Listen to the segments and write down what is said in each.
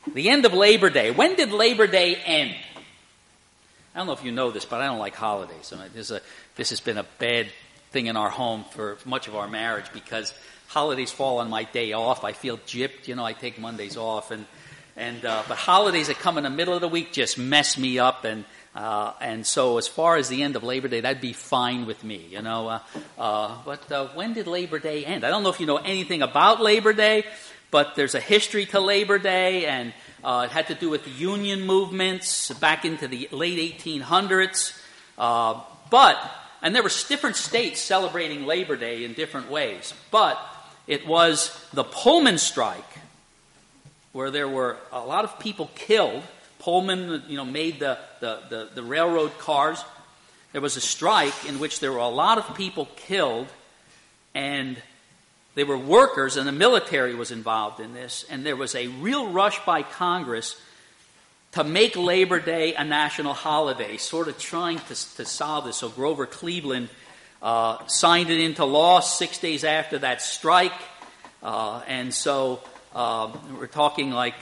The end of Labor Day. When did Labor Day end? I don't know if you know this, but I don't like holidays. I mean, this has been a bad thing in our home for much of our marriage because holidays fall on my day off. I feel gypped. I take Mondays off, but holidays that come in the middle of the week just mess me up. And so as far as the end of Labor Day, that'd be fine with me. But when did Labor Day end? I don't know if you know anything about Labor Day, but there's a history to Labor Day, and it had to do with the union movements back into the late 1800s. And there were different states celebrating Labor Day in different ways. But it was the Pullman strike, where there were a lot of people killed. Pullman, made the railroad cars. There was a strike in which there were a lot of people killed, and they were workers, and the military was involved in this. And there was a real rush by Congress to make Labor Day a national holiday, sort of trying to solve this. So Grover Cleveland signed it into law 6 days after that strike. And so we're talking like,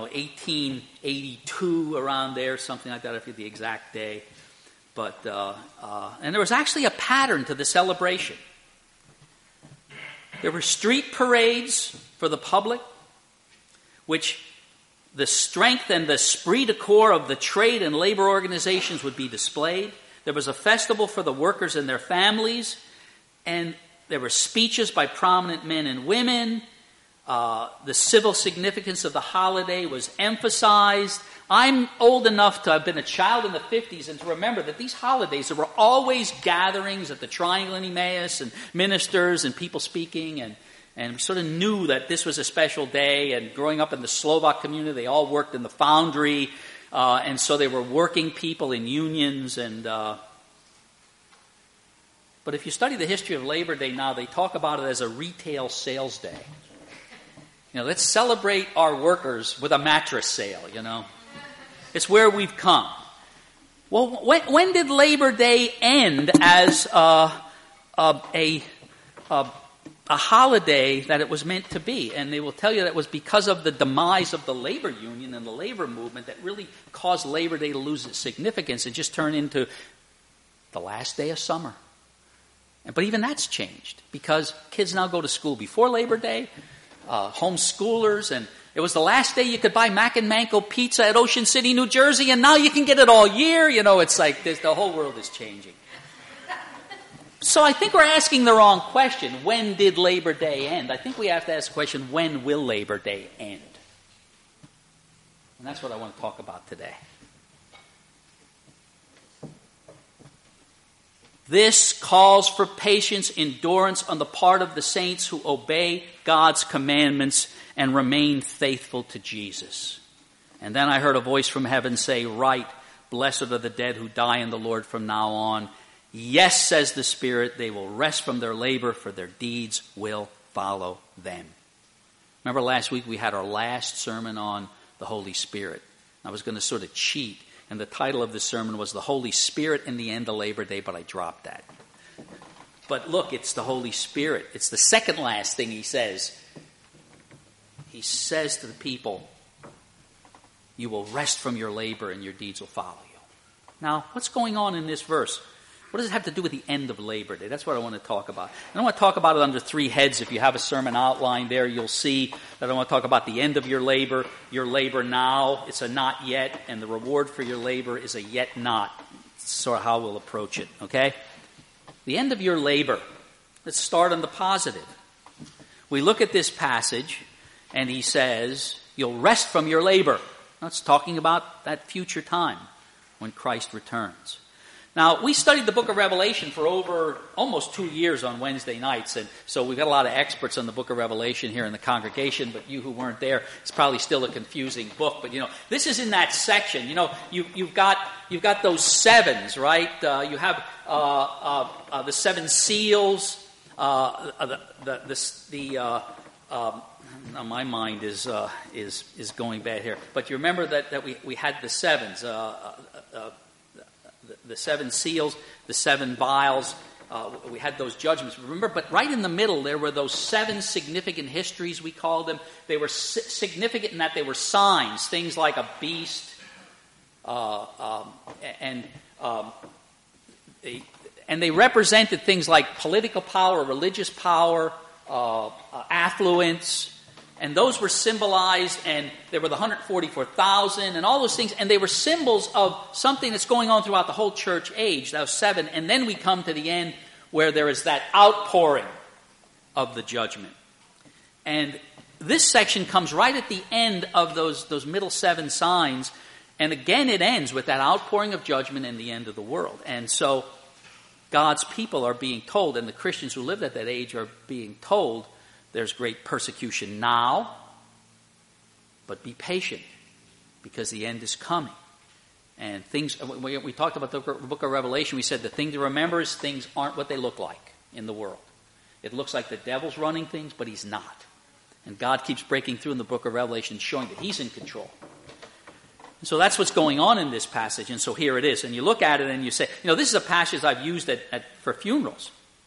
1882, around there, something like that. I forget the exact day. But and there was actually a pattern to the celebration. There were street parades for the public, which the strength and the esprit de corps of the trade and labor organizations would be displayed. There was a festival for the workers and their families, and there were speeches by prominent men and women. The civil significance of the holiday was emphasized. I'm old enough to have been a child in the 50s and to remember that these holidays, there were always gatherings at the Triangle in Emmaus and ministers and people speaking, and we sort of knew that this was a special day. And growing up in the Slovak community, they all worked in the foundry, and so they were working people in unions. But if you study the history of Labor Day now, they talk about it as a retail sales day. Let's celebrate our workers with a mattress sale, It's where we've come. Well, when did Labor Day end as a holiday that it was meant to be? And they will tell you that it was because of the demise of the labor union and the labor movement that really caused Labor Day to lose its significance and just turn into the last day of summer. But even that's changed because kids now go to school before Labor Day. Homeschoolers, and it was the last day you could buy Mac and Manco pizza at Ocean City, New Jersey, and now you can get it all year. It's like the whole world is changing. So I think we're asking the wrong question. When did Labor Day end? I think we have to ask the question, when will Labor Day end? And that's what I want to talk about today. This calls for patience, endurance on the part of the saints who obey God's commandments and remain faithful to Jesus. And then I heard a voice from heaven say, "Write, blessed are the dead who die in the Lord from now on. Yes, says the Spirit, they will rest from their labor, for their deeds will follow them." Remember last week we had our last sermon on the Holy Spirit. I was going to sort of cheat. And the title of the sermon was The Holy Spirit in the End of Labor Day, but I dropped that. But look, it's the Holy Spirit. It's the second last thing he says. He says to the people, you will rest from your labor and your deeds will follow you. Now, what's going on in this verse? What does it have to do with the end of Labor Day? That's what I want to talk about. And I want to talk about it under three heads. If you have a sermon outline there, you'll see that I want to talk about the end of your labor now. It's a not yet, and the reward for your labor is a yet not. It's sort of how we'll approach it, okay? The end of your labor. Let's start on the positive. We look at this passage, and he says, you'll rest from your labor. Now, it's talking about that future time when Christ returns. Now, we studied the book of Revelation for over almost 2 years on Wednesday nights, and so we've got a lot of experts on the book of Revelation here in the congregation, but you who weren't there, it's probably still a confusing book. But, this is in that section. You've got those sevens, right? You have the seven seals. My mind is going bad here. But you remember that we had the sevens. The seven seals, the seven vials, we had those judgments. Remember, but right in the middle there were those 7 significant histories, we called them. They were significant in that they were signs, things like a beast, and they represented things like political power, religious power, affluence, and those were symbolized, and there were the 144,000 and all those things, and they were symbols of something that's going on throughout the whole church age, those 7, and then we come to the end where there is that outpouring of the judgment. And this section comes right at the end of those middle 7 signs, and again it ends with that outpouring of judgment and the end of the world. And so God's people are being told, and the Christians who lived at that age are being told, there's great persecution now, but be patient, because the end is coming. And things, we talked about the book of Revelation, we said the thing to remember is things aren't what they look like in the world. It looks like the devil's running things, but he's not. And God keeps breaking through in the book of Revelation, showing that he's in control. And so that's what's going on in this passage, and so here it is. And you look at it and you say, this is a passage I've used for funerals.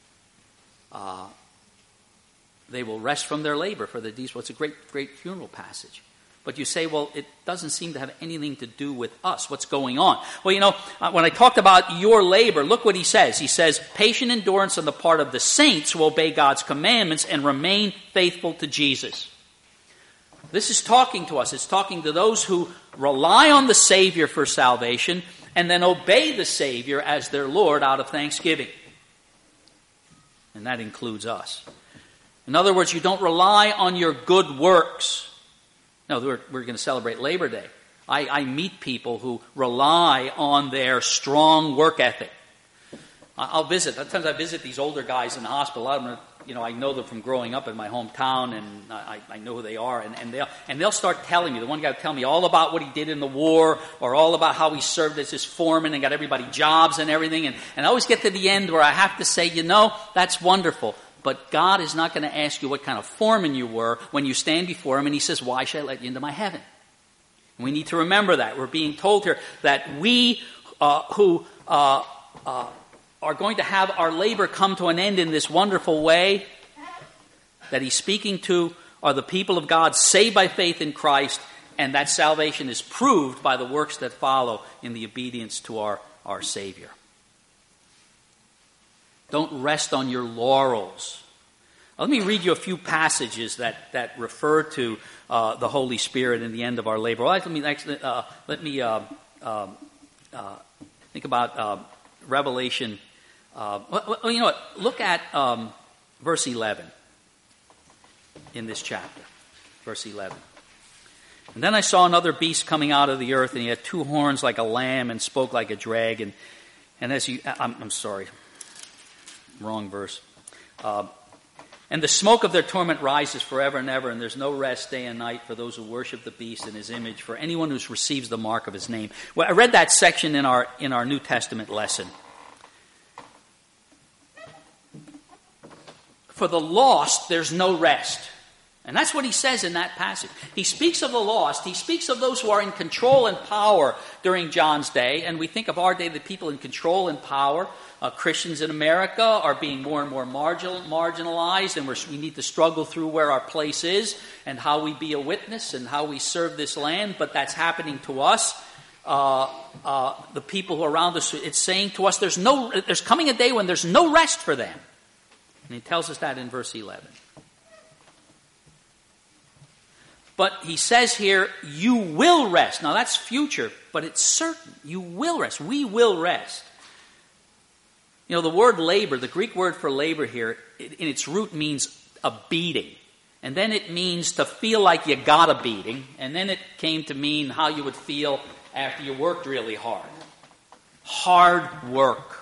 They will rest from their labor for the deeds. Well, it's a great, great funeral passage. But you say, well, it doesn't seem to have anything to do with us. What's going on? Well, when I talked about your labor, look what he says. He says, patient endurance on the part of the saints who obey God's commandments and remain faithful to Jesus. This is talking to us. It's talking to those who rely on the Savior for salvation and then obey the Savior as their Lord out of thanksgiving. And that includes us. In other words, you don't rely on your good works. No, we're going to celebrate Labor Day. I meet people who rely on their strong work ethic. I'll visit. Sometimes I visit these older guys in the hospital. A lot of them are, I know them from growing up in my hometown, and I know who they are. And they'll start telling me. The one guy will tell me all about what he did in the war, or all about how he served as his foreman and got everybody jobs and everything. And I always get to the end where I have to say, that's wonderful. But God is not going to ask you what kind of foreman you were when you stand before him and he says, why should I let you into my heaven? And we need to remember that. We're being told here that we who are going to have our labor come to an end in this wonderful way that he's speaking to are the people of God saved by faith in Christ, and that salvation is proved by the works that follow in the obedience to our Savior. Don't rest on your laurels. Let me read you a few passages that refer to the Holy Spirit in the end of our labor. Well, let me think about Revelation. You know what? Look at verse 11 in this chapter. Verse 11. And then I saw another beast coming out of the earth, and he had 2 horns like a lamb and spoke like a dragon. And as you, I'm sorry. Wrong verse. And the smoke of their torment rises forever and ever, and there's no rest day and night for those who worship the beast and his image, for anyone who receives the mark of his name. Well, I read that section in our New Testament lesson. For the lost, there's no rest. And that's what he says in that passage. He speaks of the lost. He speaks of those who are in control and power during John's day. And we think of our day, the people in control and power. Christians in America are being more and more marginalized, and we need to struggle through where our place is and how we be a witness and how we serve this land. But that's happening to us. The people who are around us, it's saying to us, there's coming a day when there's no rest for them. And he tells us that in verse 11. But he says here, you will rest. Now that's future, but it's certain. You will rest. We will rest. The word labor, the Greek word for labor here, in its root means a beating. And then it means to feel like you got a beating. And then it came to mean how you would feel after you worked really hard. Hard work.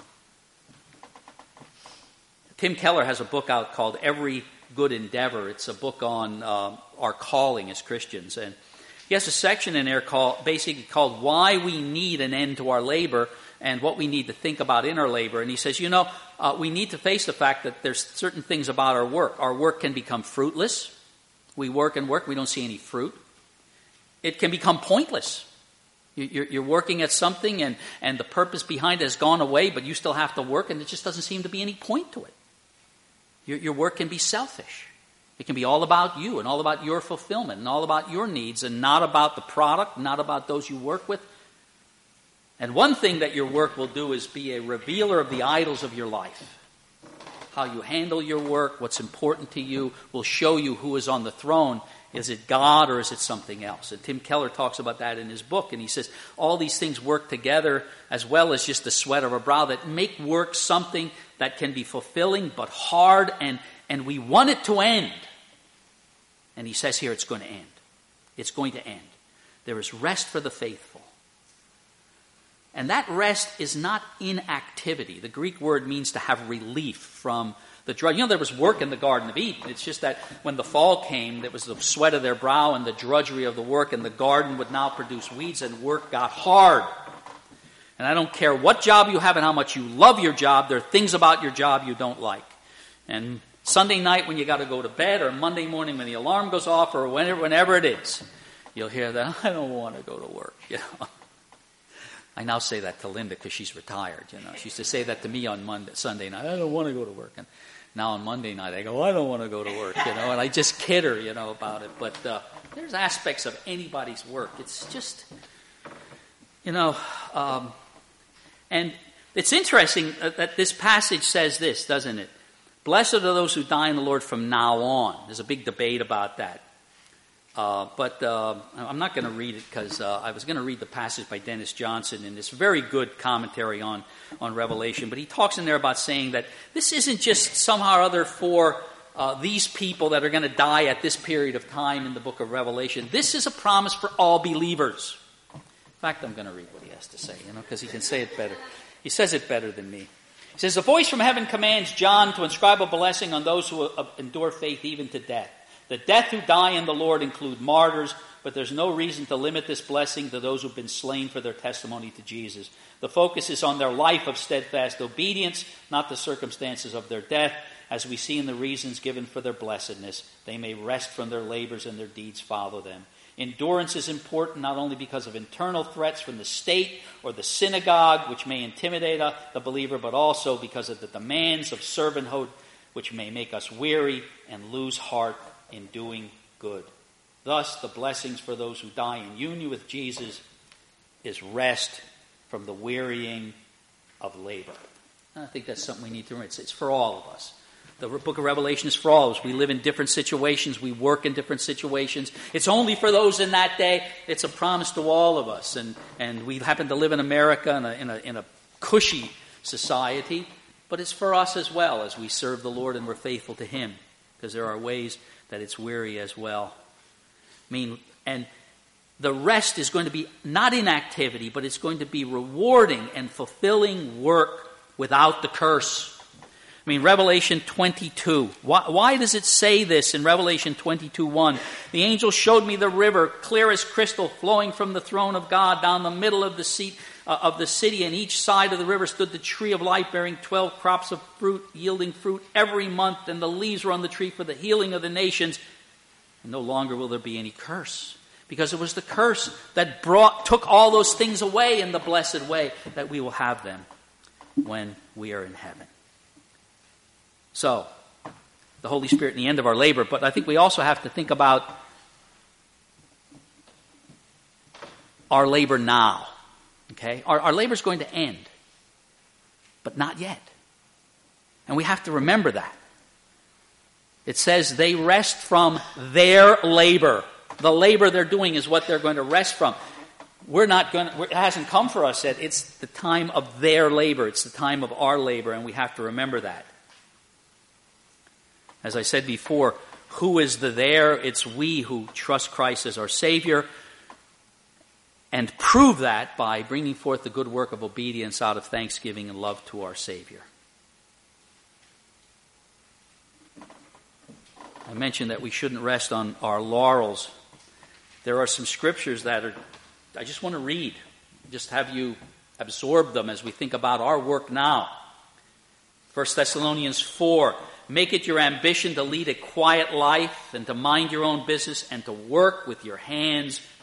Tim Keller has a book out called Every Good Endeavor. It's a book on our calling as Christians. And he has a section in there basically called Why We Need an End to Our Labor and what we need to think about in our labor. And he says, we need to face the fact that there's certain things about our work. Our work can become fruitless. We work and work, we don't see any fruit. It can become pointless. You're working at something and the purpose behind it has gone away, but you still have to work, and there just doesn't seem to be any point to it. Your work can be selfish. It can be all about you and all about your fulfillment and all about your needs and not about the product, not about those you work with. And one thing that your work will do is be a revealer of the idols of your life. How you handle your work, what's important to you, will show you who is on the throne. Is it God or is it something else? And Tim Keller talks about that in his book, and he says all these things work together as well as just the sweat of our brow that make work something that can be fulfilling but hard, and we want it to end. And he says here it's going to end. It's going to end. There is rest for the faithful. And that rest is not inactivity. The Greek word means to have relief from the drudge. There was work in the Garden of Eden. It's just that when the fall came, there was the sweat of their brow and the drudgery of the work, and the garden would now produce weeds, and work got hard. And I don't care what job you have and how much you love your job, there are things about your job you don't like. And Sunday night when you got to go to bed, or Monday morning when the alarm goes off, or whenever it is, you'll hear that, I don't want to go to work, I now say that to Linda because she's retired, She used to say that to me on Sunday night, I don't want to go to work. And now on Monday night I go, I don't want to go to work, And I just kid her, about it. But there's aspects of anybody's work. It's just, and it's interesting that this passage says this, doesn't it? Blessed are those who die in the Lord from now on. There's a big debate about that. But I'm not going to read it because I was going to read the passage by Dennis Johnson in this very good commentary on Revelation. But he talks in there about saying that this isn't just somehow or other for these people that are going to die at this period of time in the book of Revelation. This is a promise for all believers. In fact, I'm going to read what he has to say, because he can say it better. He says it better than me. He says, a voice from heaven commands John to inscribe a blessing on those who endure faith even to death. The death who die in the Lord include martyrs, but there's no reason to limit this blessing to those who've been slain for their testimony to Jesus. The focus is on their life of steadfast obedience, not the circumstances of their death. As we see in the reasons given for their blessedness, they may rest from their labors and their deeds follow them. Endurance is important not only because of internal threats from the state or the synagogue, which may intimidate the believer, but also because of the demands of servanthood, which may make us weary and lose heart in doing good. Thus, the blessings for those who die in union with Jesus is rest from the wearying of labor. And I think that's something we need to remember. It's for all of us. The book of Revelation is for all of us. We live in different situations. We work in different situations. It's only for those in that day. It's a promise to all of us. And we happen to live in America in a cushy society. But it's for us as well as we serve the Lord and we're faithful to Him. Because there are ways that it's weary as well. And the rest is going to be not inactivity, but it's going to be rewarding and fulfilling work without the curse. Revelation 22. Why does it say this in Revelation 22:1? The angel showed me the river, clear as crystal, flowing from the throne of God down the middle of the city, and each side of the river stood the tree of life, bearing 12 crops of fruit, yielding fruit every month, and the leaves were on the tree for the healing of the nations. And no longer will there be any curse, because it was the curse that took all those things away in the blessed way that we will have them when we are in heaven. So, the Holy Spirit in the end of our labor, but I think we also have to think about our labor now. Okay? Our labor is going to end, but not yet. And we have to remember that. It says they rest from their labor. The labor they're doing is what they're going to rest from. It hasn't come for us yet. It's the time of their labor. It's the time of our labor, and we have to remember that. As I said before, who is the there? It's we who trust Christ as our Savior and prove that by bringing forth the good work of obedience out of thanksgiving and love to our Savior. I mentioned that we shouldn't rest on our laurels. There are some scriptures I just want to read, just have you absorb them as we think about our work now. 1 Thessalonians 4, make it your ambition to lead a quiet life and to mind your own business and to work with your hands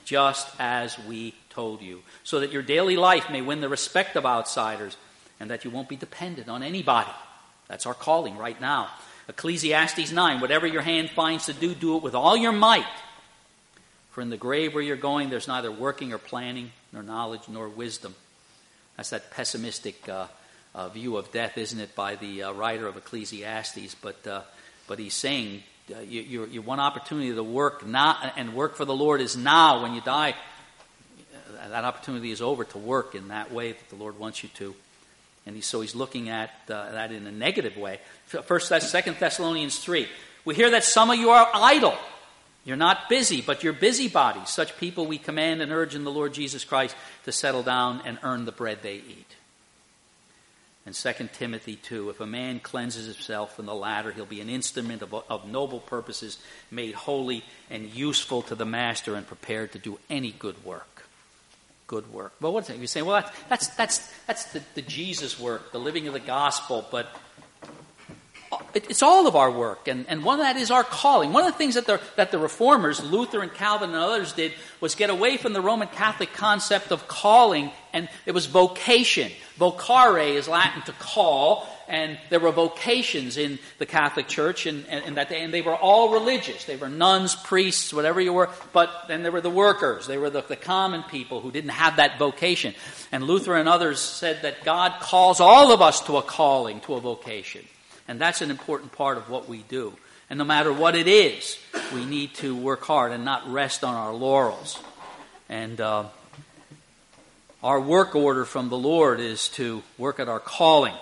just as we told you, so that your daily life may win the respect of outsiders and that you won't be dependent on anybody. That's our calling right now. Ecclesiastes 9, whatever your hand finds to do, do it with all your might. For in the grave where you're going, there's neither working or planning, nor knowledge, nor wisdom. That's that pessimistic view of death, isn't it, by the writer of Ecclesiastes? But he's saying your one opportunity to work now and work for the Lord is now. When you die, that opportunity is over to work in that way that the Lord wants you to. And he's looking at that in a negative way. 2 Thessalonians 3. We hear that some of you are idle. You're not busy, but you're busybodies. Such people we command and urge in the Lord Jesus Christ to settle down and earn the bread they eat. And 2 Timothy 2, if a man cleanses himself from the latter, he'll be an instrument of noble purposes, made holy and useful to the master and prepared to do any good work. Good work. Well, what's that? You say, well, that's the Jesus work, the living of the gospel, but it's all of our work, and one of that is our calling. One of the things that the reformers, Luther and Calvin and others, did was get away from the Roman Catholic concept of calling, and it was vocation. Vocare is Latin to call, and there were vocations in the Catholic Church, and they were all religious. They were nuns, priests, whatever you were, but then there were the workers. They were the common people who didn't have that vocation. And Luther and others said that God calls all of us to a calling, to a vocation. And that's an important part of what we do. And no matter what it is, we need to work hard and not rest on our laurels. And our work order from the Lord is to work at our calling.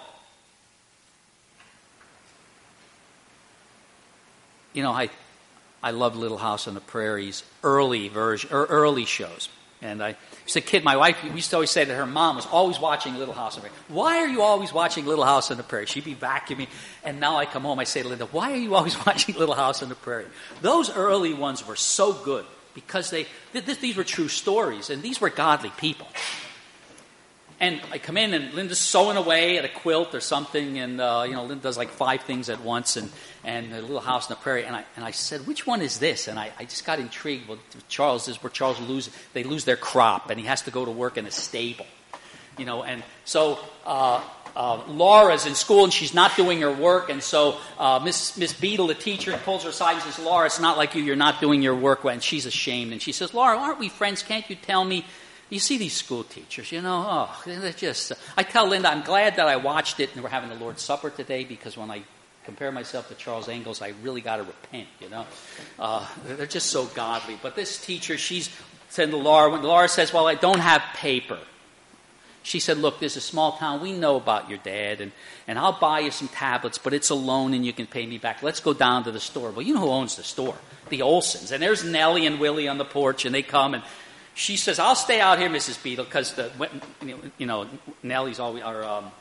You know, I love Little House on the Prairie's early shows. And I was a kid, my wife used to always say that her mom was always watching Little House on the Prairie. Why are you always watching Little House on the Prairie? She'd be vacuuming. And now I come home, I say to Linda, why are you always watching Little House on the Prairie? Those early ones were so good because these were true stories, and these were godly people. And I come in, and Linda's sewing away at a quilt or something, and Linda does like 5 things at once, and a Little House on the Prairie. And I said, which one is this? And I just got intrigued. Well, Charles is where Charles lose their crop, and he has to go to work in a stable, And so Laura's in school, and she's not doing her work, and so Miss Beadle, the teacher, pulls her aside and says, Laura, it's not like you're not doing your work, and she's ashamed. And she says, Laura, aren't we friends? Can't you tell me? You see these school teachers, they're just... I tell Linda, I'm glad that I watched it and we're having the Lord's Supper today, because when I compare myself to Charles Engels, I really got to repent, They're just so godly. But this teacher, she's said to Laura, when Laura says, well, I don't have paper. She said, look, there's a small town. We know about your dad, and I'll buy you some tablets, but it's a loan and you can pay me back. Let's go down to the store. Well, you know who owns the store? The Olsons. And there's Nellie and Willie on the porch, and they come, and she says, I'll stay out here, Mrs. Beadle, because Nellie's always,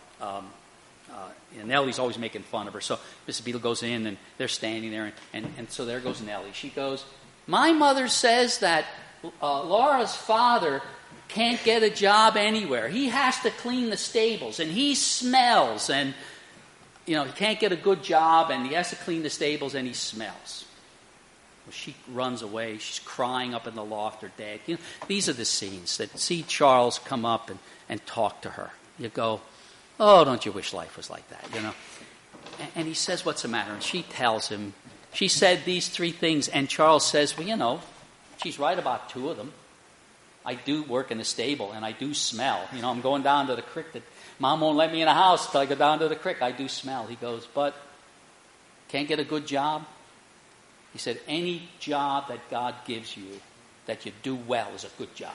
Nellie's always making fun of her. So Mrs. Beadle goes in, and they're standing there, and so there goes Nellie. She goes, my mother says that Laura's father can't get a job anywhere. He has to clean the stables, and he smells, and he can't get a good job, and he has to clean the stables, and he smells. Well, she runs away. She's crying up in the loft, her dad. These are the scenes that see Charles come up and talk to her. You go, oh, don't you wish life was like that, And he says, what's the matter? And she tells him, she said these 3 things, and Charles says, well, she's right about 2 of them. I do work in the stable, and I do smell. I'm going down to the creek. That Mom won't let me in the house until I go down to the creek. I do smell. He goes, but can't get a good job? He said, any job that God gives you that you do well is a good job.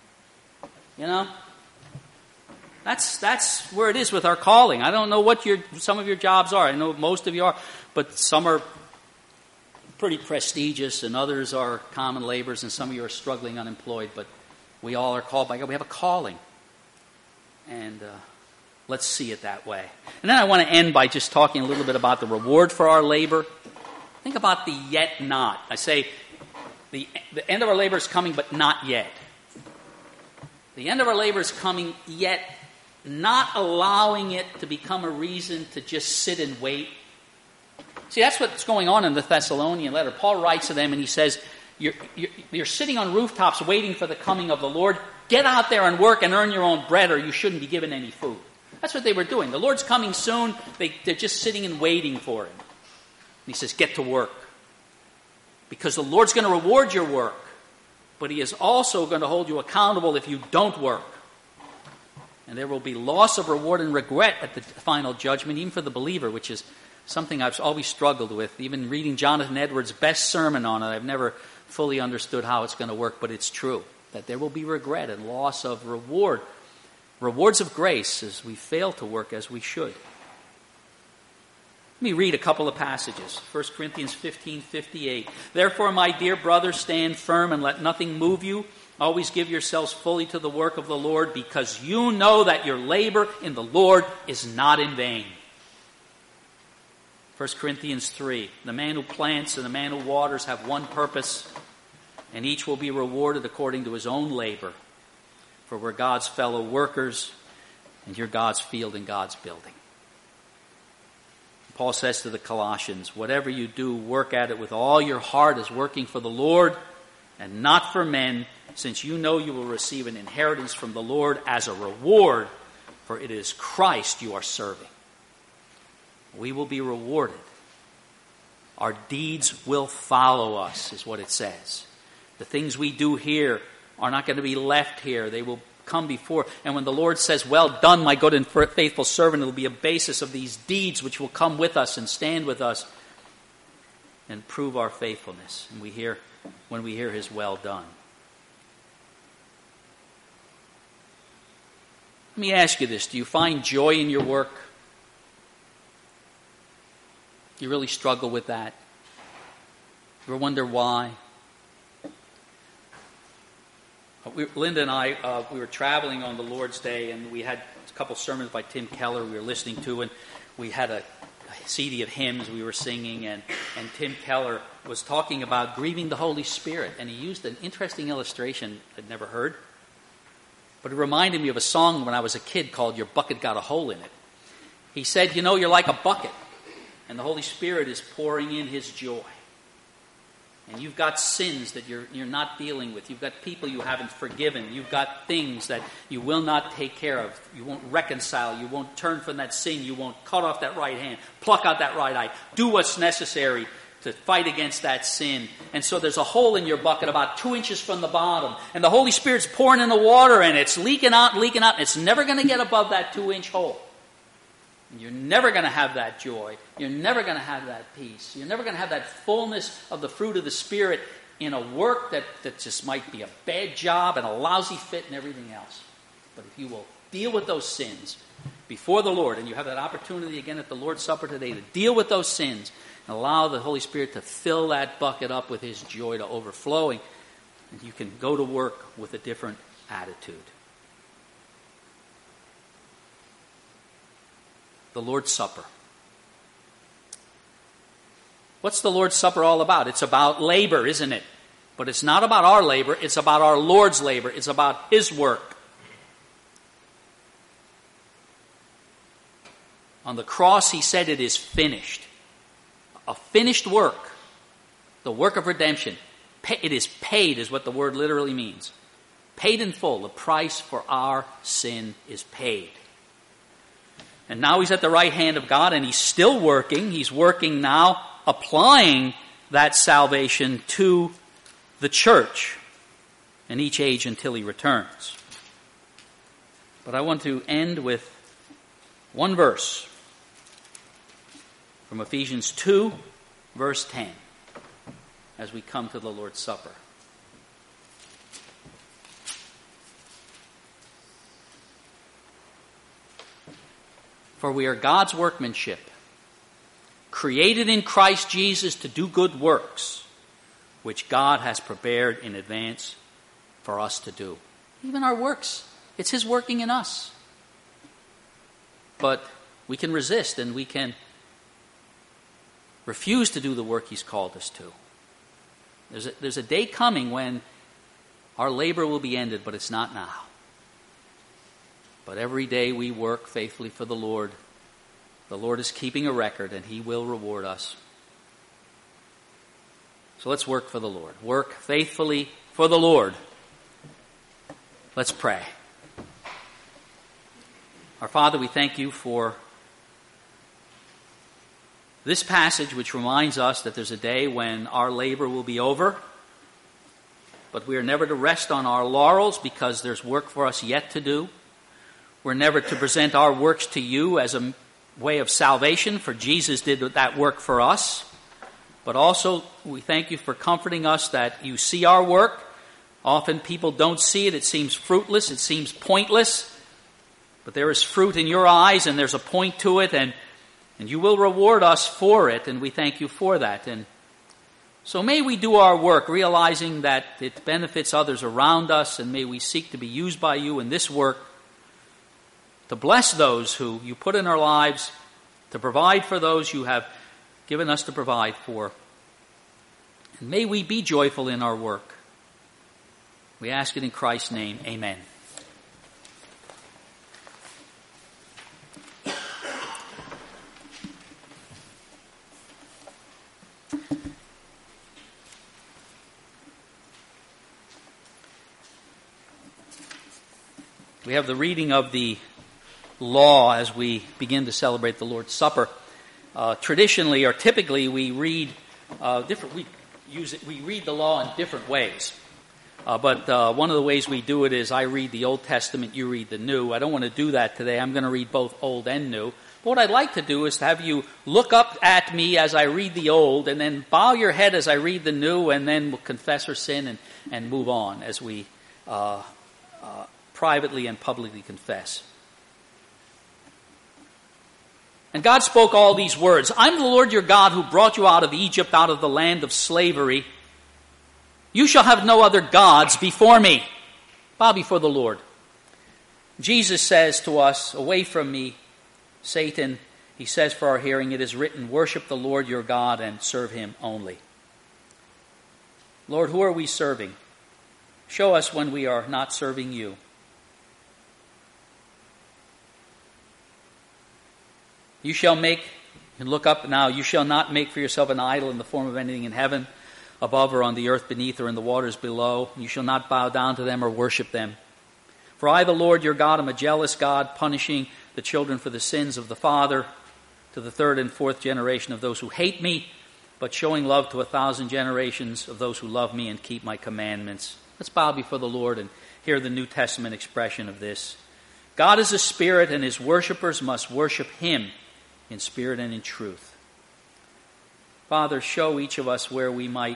That's where it is with our calling. I don't know what some of your jobs are. I know most of you are, but some are pretty prestigious, and others are common laborers, and some of you are struggling unemployed, but we all are called by God. We have a calling. And let's see it that way. And then I want to end by just talking a little bit about the reward for our labor. Think about the yet not. I say the end of our labor is coming, but not yet. The end of our labor is coming, yet not allowing it to become a reason to just sit and wait. See, that's what's going on in the Thessalonian letter. Paul writes to them and he says, you're sitting on rooftops waiting for the coming of the Lord. Get out there and work and earn your own bread, or you shouldn't be given any food. That's what they were doing. The Lord's coming soon. They're just sitting and waiting for him. And he says, get to work. Because the Lord's going to reward your work. But he is also going to hold you accountable if you don't work. And there will be loss of reward and regret at the final judgment, even for the believer, which is something I've always struggled with. Even reading Jonathan Edwards' best sermon on it, I've never fully understood how it's going to work, but it's true. That there will be regret and loss of reward. Rewards of grace as we fail to work as we should. Let me read a couple of passages. 1 Corinthians 15:58. Therefore, my dear brothers, stand firm and let nothing move you. Always give yourselves fully to the work of the Lord, because you know that your labor in the Lord is not in vain. 1 Corinthians 3. The man who plants and the man who waters have one purpose, and each will be rewarded according to his own labor. For we're God's fellow workers, and you're God's field and God's building. Paul says to the Colossians, whatever you do, work at it with all your heart as working for the Lord and not for men, since you know you will receive an inheritance from the Lord as a reward, for it is Christ you are serving. We will be rewarded. Our deeds will follow us, is what it says. The things we do here are not going to be left here. They will come before. And when the Lord says, well done, my good and faithful servant, it will be a basis of these deeds which will come with us and stand with us and prove our faithfulness. And when we hear his well done. Let me ask you this. Do you find joy in your work? Do you really struggle with that? You ever wonder why? Linda and I, we were traveling on the Lord's Day, and we had a couple sermons by Tim Keller we were listening to, and we had a CD of hymns we were singing, and Tim Keller was talking about grieving the Holy Spirit, and he used an interesting illustration I'd never heard, but it reminded me of a song when I was a kid called Your Bucket Got a Hole in It. He said, you're like a bucket, and the Holy Spirit is pouring in his joy. And you've got sins that you're not dealing with. You've got people you haven't forgiven. You've got things that you will not take care of. You won't reconcile. You won't turn from that sin. You won't cut off that right hand, pluck out that right eye. Do what's necessary to fight against that sin. And so there's a hole in your bucket about 2 inches from the bottom. And the Holy Spirit's pouring in the water, and it's leaking out. And it's never going to get above that 2-inch hole. And you're never going to have that joy. You're never going to have that peace. You're never going to have that fullness of the fruit of the Spirit in a work that just might be a bad job and a lousy fit and everything else. But if you will deal with those sins before the Lord, and you have that opportunity again at the Lord's Supper today to deal with those sins and allow the Holy Spirit to fill that bucket up with his joy to overflowing, and you can go to work with a different attitude. The Lord's Supper. What's the Lord's Supper all about? It's about labor, isn't it? But it's not about our labor. It's about our Lord's labor. It's about his work. On the cross, he said it is finished. A finished work. The work of redemption. It is paid, is what the word literally means. Paid in full. The price for our sin is paid. And now he's at the right hand of God, and he's still working. He's working now, applying that salvation to the church in each age until he returns. But I want to end with one verse from Ephesians 2, verse 10, as we come to the Lord's Supper. For we are God's workmanship, created in Christ Jesus to do good works, which God has prepared in advance for us to do. Even our works, it's his working in us. But we can resist and we can refuse to do the work he's called us to. There's a day coming when our labor will be ended, but it's not now. But every day we work faithfully for the Lord. The Lord is keeping a record, and he will reward us. So let's work for the Lord. Work faithfully for the Lord. Let's pray. Our Father, we thank you for this passage which reminds us that there's a day when our labor will be over, but we are never to rest on our laurels because there's work for us yet to do. We're never to present our works to you as a way of salvation, for Jesus did that work for us. But also, we thank you for comforting us that you see our work. Often people don't see it. It seems fruitless. It seems pointless. But there is fruit in your eyes, and there's a point to it, and you will reward us for it, and we thank you for that. And so may we do our work, realizing that it benefits others around us, and may we seek to be used by you in this work to bless those who you put in our lives, to provide for those you have given us to provide for. And may we be joyful in our work. We ask it in Christ's name. Amen. We have the reading of the law as we begin to celebrate the Lord's Supper. Traditionally or typically, we read We read the law in different ways. But one of the ways we do it is I read the Old Testament, you read the New. I don't want to do that today. I'm going to read both Old and New. But what I'd like to do is to have you look up at me as I read the Old, and then bow your head as I read the New, and then we'll confess our sin and move on as we privately and publicly confess. And God spoke all these words. I'm the Lord your God who brought you out of Egypt, out of the land of slavery. You shall have no other gods before me. Bow before the Lord. Jesus says to us, away from me, Satan. He says for our hearing, it is written, worship the Lord your God and serve him only. Lord, who are we serving? Show us when we are not serving you. You shall make, and look up now, you shall not make for yourself an idol in the form of anything in heaven, above or on the earth beneath or in the waters below. You shall not bow down to them or worship them. For I, the Lord your God, am a jealous God, punishing the children for the sins of the father to the third and fourth generation of those who hate me, but showing love to 1,000 generations of those who love me and keep my commandments. Let's bow before the Lord and hear the New Testament expression of this. God is a spirit, and his worshipers must worship him in spirit and in truth. Father, show each of us where we might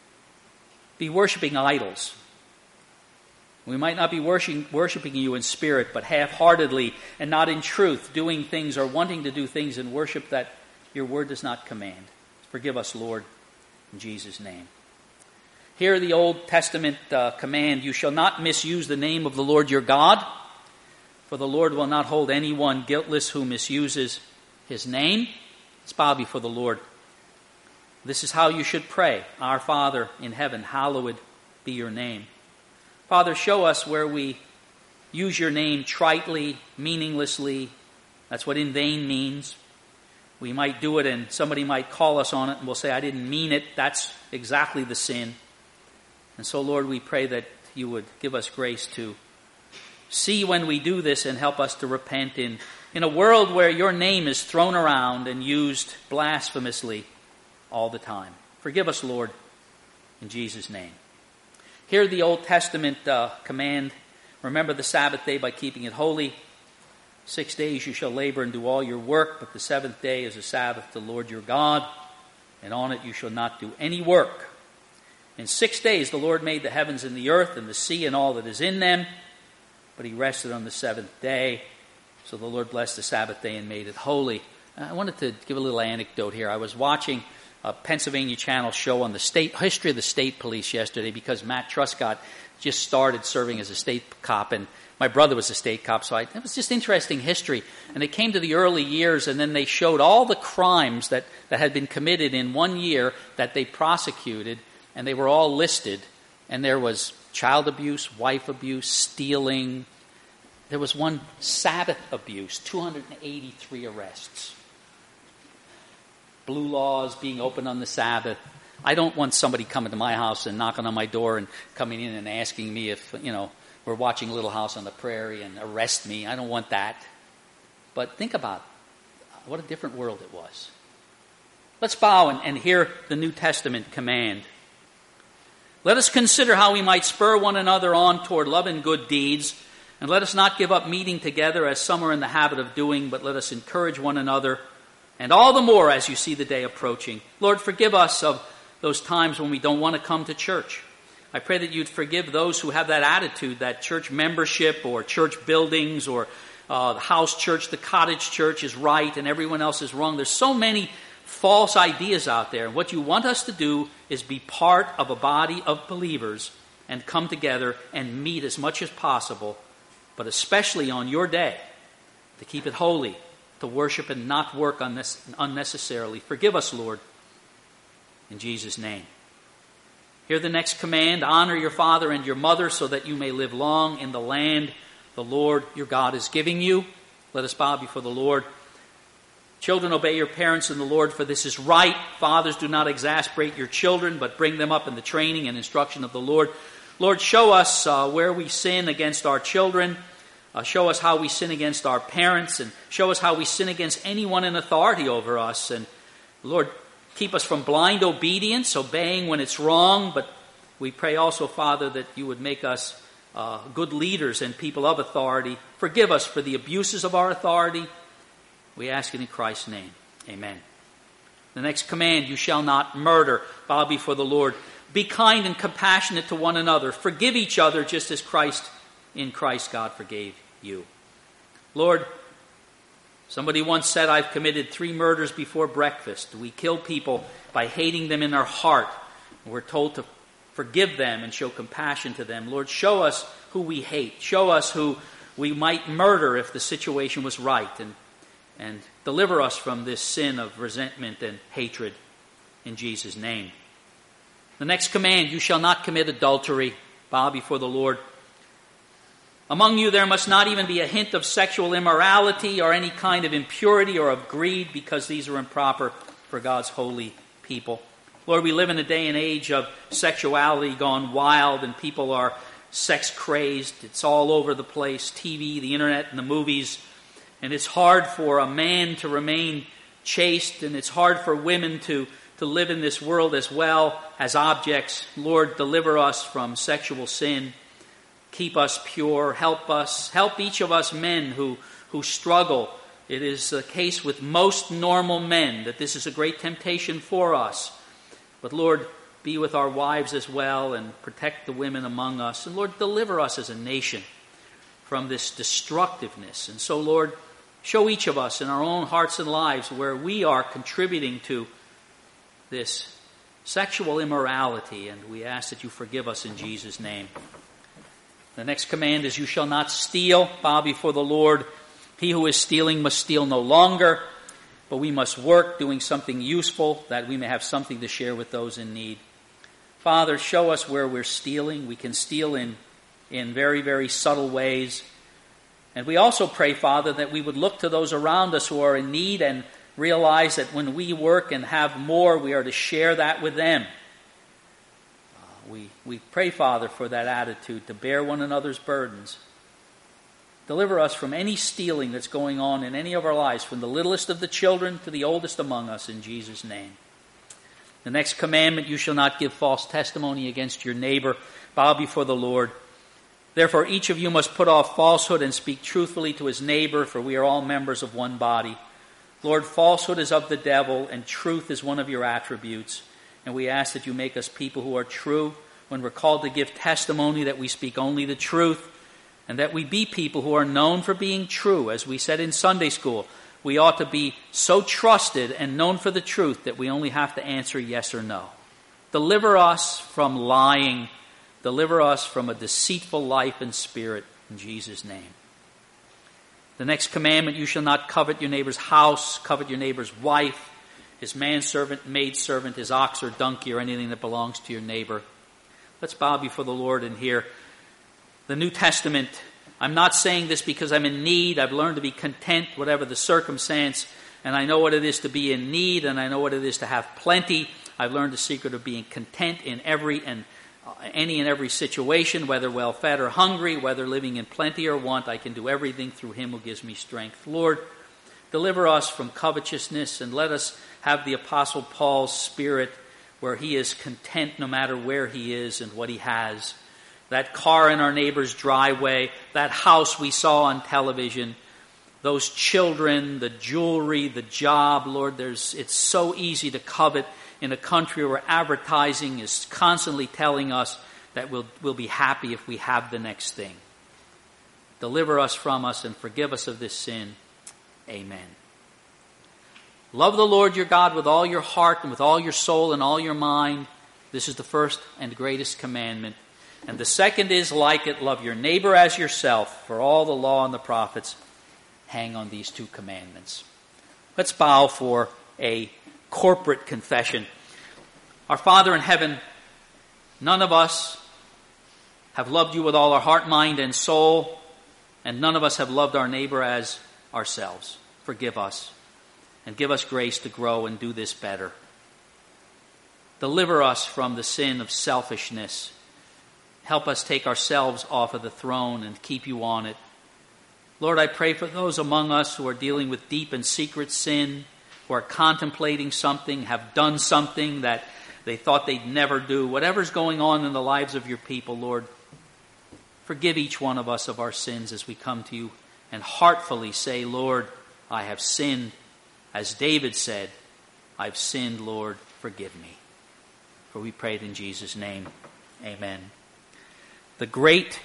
be worshiping idols. We might not be worshiping you in spirit, but half-heartedly and not in truth, doing things or wanting to do things in worship that your word does not command. Forgive us, Lord, in Jesus' name. Here the Old Testament command, you shall not misuse the name of the Lord your God, for the Lord will not hold anyone guiltless who misuses his name. Let's bow before the Lord. This is how you should pray. Our Father in heaven, hallowed be your name. Father, show us where we use your name tritely, meaninglessly. That's what in vain means. We might do it and somebody might call us on it and we'll say, I didn't mean it. That's exactly the sin. And so, Lord, we pray that you would give us grace to see when we do this and help us to repent in a world where your name is thrown around and used blasphemously all the time. Forgive us, Lord, in Jesus' name. Hear the Old Testament command, remember the Sabbath day by keeping it holy. 6 days you shall labor and do all your work, but the seventh day is a Sabbath to the Lord your God, and on it you shall not do any work. In 6 days the Lord made the heavens and the earth and the sea and all that is in them, but he rested on the seventh day. So the Lord blessed the Sabbath day and made it holy. I wanted to give a little anecdote here. I was watching a Pennsylvania Channel show on the history of the state police yesterday because Matt Truscott just started serving as a state cop, and my brother was a state cop, so it was just interesting history. And they came to the early years, and then they showed all the crimes that had been committed in 1 year that they prosecuted, and they were all listed. And there was child abuse, wife abuse, stealing. There was one Sabbath abuse, 283 arrests. Blue laws being opened on the Sabbath. I don't want somebody coming to my house and knocking on my door and coming in and asking me if, we're watching Little House on the Prairie and arrest me. I don't want that. But think about what a different world it was. Let's bow and hear the New Testament command. Let us consider how we might spur one another on toward love and good deeds, and let us not give up meeting together as some are in the habit of doing, but let us encourage one another, and all the more as you see the day approaching. Lord, forgive us of those times when we don't want to come to church. I pray that you'd forgive those who have that attitude, that church membership or church buildings or the house church, the cottage church is right and everyone else is wrong. There's so many false ideas out there. And what you want us to do is be part of a body of believers and come together and meet as much as possible, but especially on your day, to keep it holy, to worship and not work unnecessarily. Forgive us, Lord, in Jesus' name. Hear the next command: honor your father and your mother so that you may live long in the land the Lord your God is giving you. Let us bow before the Lord. Children, obey your parents in the Lord, for this is right. Fathers, do not exasperate your children, but bring them up in the training and instruction of the Lord. Lord, show us where we sin against our children. Show us how we sin against our parents, and show us how we sin against anyone in authority over us. And Lord, keep us from blind obedience, obeying when it's wrong. But we pray also, Father, that you would make us good leaders and people of authority. Forgive us for the abuses of our authority. We ask it in Christ's name. Amen. The next command: you shall not murder. Bow before the Lord. Be kind and compassionate to one another. Forgive each other just as in Christ God forgave you. Lord, somebody once said, I've committed 3 murders before breakfast. We kill people by hating them in our heart. We're told to forgive them and show compassion to them. Lord, show us who we hate. Show us who we might murder if the situation was right. And deliver us from this sin of resentment and hatred in Jesus' name. The next command: you shall not commit adultery. Bow before the Lord. Among you there must not even be a hint of sexual immorality or any kind of impurity or of greed, because these are improper for God's holy people. Lord, we live in a day and age of sexuality gone wild, and people are sex crazed. It's all over the place: TV, the internet, and the movies. And it's hard for a man to remain chaste, and it's hard for women to live in this world as well as objects. Lord, deliver us from sexual sin. Keep us pure. Help us. Help each of us men who struggle. It is the case with most normal men that this is a great temptation for us. But Lord, be with our wives as well and protect the women among us. And Lord, deliver us as a nation from this destructiveness. And so, Lord, show each of us in our own hearts and lives where we are contributing to this sexual immorality, and we ask that you forgive us in Jesus' name. The next command is: you shall not steal. Bow before the Lord. He who is stealing must steal no longer, but we must work doing something useful that we may have something to share with those in need. Father, show us where we're stealing. We can steal in very, very subtle ways. And we also pray, Father, that we would look to those around us who are in need and realize that when we work and have more, we are to share that with them. We pray, Father, for that attitude, to bear one another's burdens. Deliver us from any stealing that's going on in any of our lives, from the littlest of the children to the oldest among us, in Jesus' name. The next commandment: you shall not give false testimony against your neighbor. Bow before the Lord. Therefore, each of you must put off falsehood and speak truthfully to his neighbor, for we are all members of one body. Lord, falsehood is of the devil, and truth is one of your attributes. And we ask that you make us people who are true. When we're called to give testimony, that we speak only the truth, and that we be people who are known for being true. As we said in Sunday school, we ought to be so trusted and known for the truth that we only have to answer yes or no. Deliver us from lying. Deliver us from a deceitful life and spirit, in Jesus' name. The next commandment: you shall not covet your neighbor's house, covet your neighbor's wife, his manservant, maidservant, his ox or donkey, or anything that belongs to your neighbor. Let's bow before the Lord and hear the New Testament. I'm not saying this because I'm in need. I've learned to be content, whatever the circumstance, and I know what it is to be in need, and I know what it is to have plenty. I've learned the secret of being content in any and every situation, whether well-fed or hungry, whether living in plenty or want. I can do everything through him who gives me strength. Lord, deliver us from covetousness, and let us have the Apostle Paul's spirit, where he is content no matter where he is and what he has. That car in our neighbor's driveway, that house we saw on television, those children, the jewelry, the job, Lord, it's so easy to covet in a country where advertising is constantly telling us that we'll be happy if we have the next thing. Deliver us from us and forgive us of this sin. Amen. Love the Lord your God with all your heart and with all your soul and all your mind. This is the first and greatest commandment. And the second is like it, love your neighbor as yourself. For all the law and the prophets hang on these two commandments. Let's bow for a corporate confession. Our Father in heaven, none of us have loved you with all our heart, mind, and soul, and none of us have loved our neighbor as ourselves. Forgive us, and give us grace to grow and do this better. Deliver us from the sin of selfishness. Help us take ourselves off of the throne and keep you on it. Lord, I pray for those among us who are dealing with deep and secret sin, who are contemplating something, have done something that they thought they'd never do. Whatever's going on in the lives of your people, Lord, forgive each one of us of our sins as we come to you and heartfully say, Lord, I have sinned. As David said, I've sinned, Lord, forgive me. For we prayed in Jesus' name. Amen. The great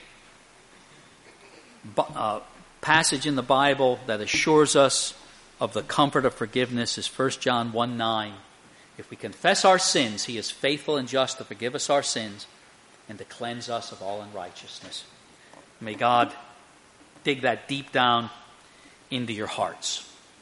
passage in the Bible that assures us of the comfort of forgiveness is 1 John 1:9. If we confess our sins, he is faithful and just to forgive us our sins and to cleanse us of all unrighteousness. May God dig that deep down into your hearts.